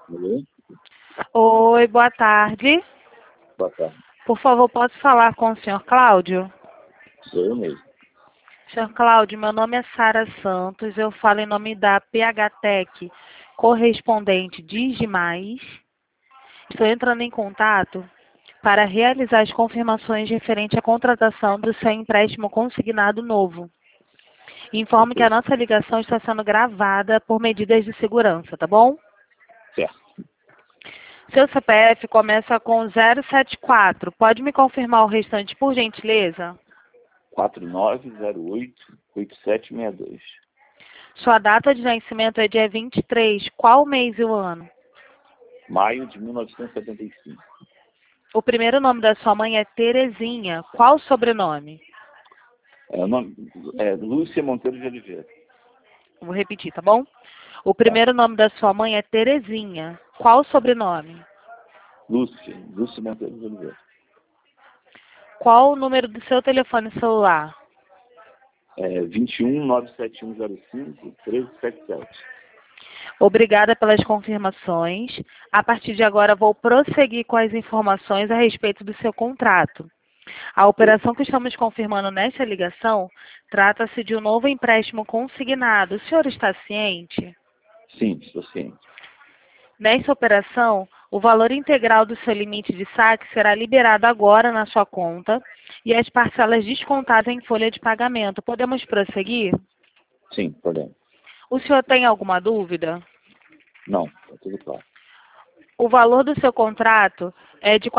Alô? Oi, boa tarde. Boa tarde. Por favor, posso falar com o senhor Cláudio? Sou eu mesmo. Senhor Cláudio, meu nome é Sara Santos, eu falo em nome da PHTEC, correspondente Digimais. Estou entrando em contato para realizar as confirmações referente à contratação do seu empréstimo consignado novo. Informo que a Ok. nossa ligação está sendo gravada por medidas de segurança, tá bom? Certo. Seu CPF começa com 074. Pode me confirmar o restante, por gentileza? 4908-8762. Sua data de nascimento é dia 23. Qual o mês e o ano? Maio de 1975. O primeiro nome da sua mãe é Terezinha. Qual o sobrenome? O nome é Lúcia Monteiro de Oliveira. Vou repetir, tá bom? O Tá. primeiro nome da sua mãe é Terezinha. Qual o sobrenome? Lúcia Monteiro de Oliveira. Qual o número do seu telefone celular? 21-97105-1377. Obrigada pelas confirmações. A partir de agora, vou prosseguir com as informações a respeito do seu contrato. A operação que estamos confirmando nesta ligação trata-se de um novo empréstimo consignado. O senhor está ciente? Sim, estou ciente. Nesta operação, o valor integral do seu limite de saque será liberado agora na sua conta e as parcelas descontadas em folha de pagamento. Podemos prosseguir? Sim, podemos. O senhor tem alguma dúvida? Não, está tudo claro. O valor do seu contrato é de R$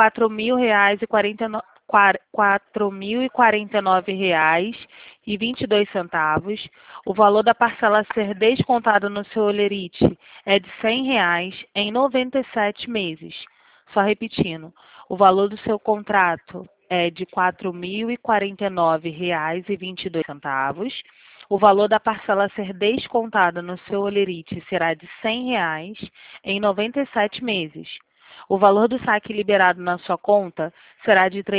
4.049,22. O valor da parcela a ser descontada no seu holerite é de R$ 100 em 97 meses. Só repetindo, o valor do seu contrato é de R$ 4.049,22. O valor da parcela a ser descontada no seu holerite será de R$ 100 em 97 meses. O valor do saque liberado na sua conta será de R$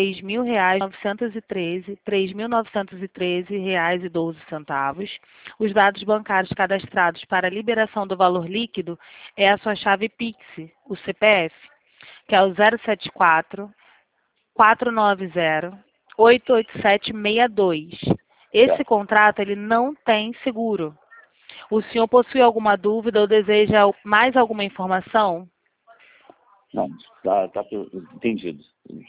3.913,12. Os dados bancários cadastrados para a liberação do valor líquido é a sua chave Pix, o CPF, que é o 074 490 88762. Esse Certo. contrato ele não tem seguro. O senhor possui alguma dúvida ou deseja mais alguma informação? Não, tá entendido.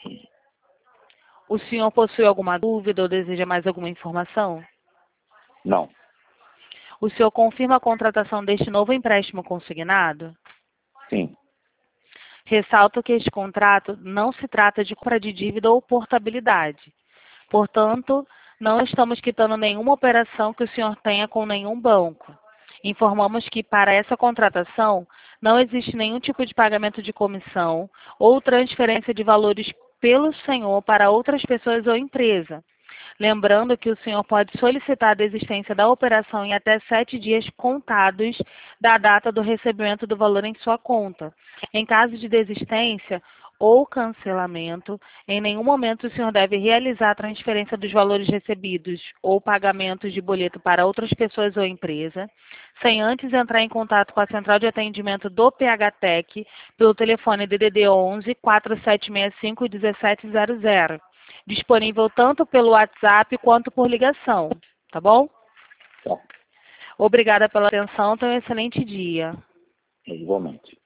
O senhor possui alguma dúvida ou deseja mais alguma informação? Não, O senhor confirma a contratação deste novo empréstimo consignado? sim. Ressalto que este contrato não se trata de compra de dívida ou portabilidade. Portanto, não estamos quitando nenhuma operação que o senhor tenha com nenhum banco. Informamos que para essa contratação não existe nenhum tipo de pagamento de comissão ou transferência de valores pelo senhor para outras pessoas ou empresa. Lembrando que o senhor pode solicitar a desistência da operação em até 7 dias contados da data do recebimento do valor em sua conta. Em caso de desistência ou cancelamento, em nenhum momento o senhor deve realizar a transferência dos valores recebidos ou pagamentos de boleto para outras pessoas ou empresa, sem antes entrar em contato com a central de atendimento do PHTEC pelo telefone DDD 11 4765 1700, disponível tanto pelo WhatsApp quanto por ligação, tá bom? Tá. Obrigada pela atenção, tenha um excelente dia. Igualmente.